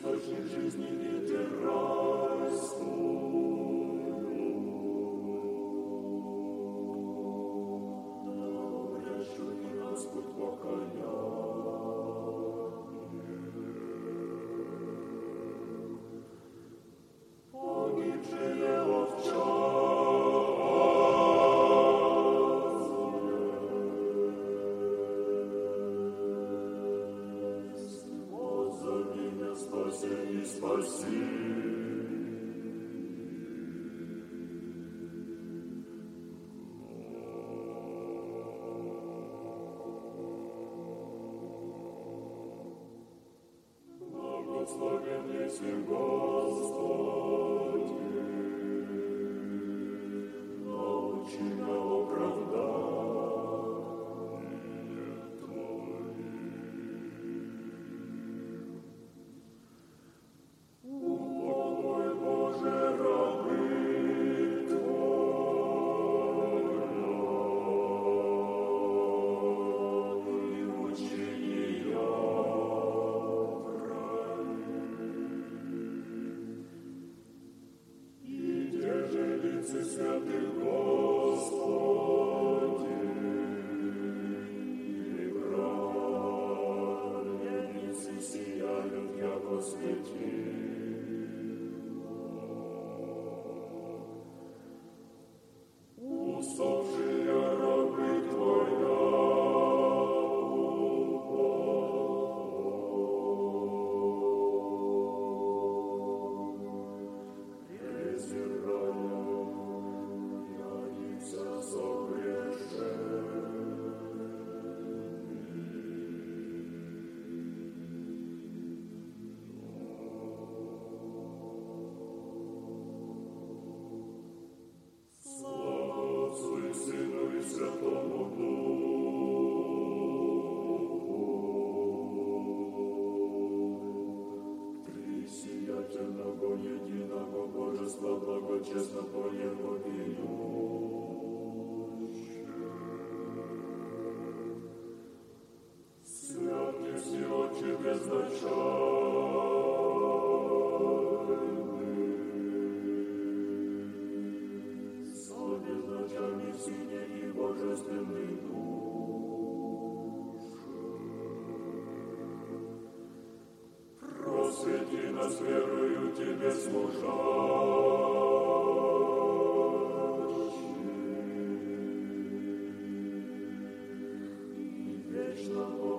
источник жизни ветер райскую. Господь покаяние. Погибшие овчарки, отзови меня, спаси и спаси. Благословен если Господи, научи меня оправдание Твоим. Упокой, Боже, рабы Твоя, и учения. Лице святых Господи, и праведницы сияют, яко светило. Усопшие рабы Твоя, Святому Духу, трисиятельного единого Божества, благочестно Твоего пьющих. Святый всеотче безначальный, со безначальный Сыне и Божественный Душе, просвети нас верою Тебе служащих, и вечно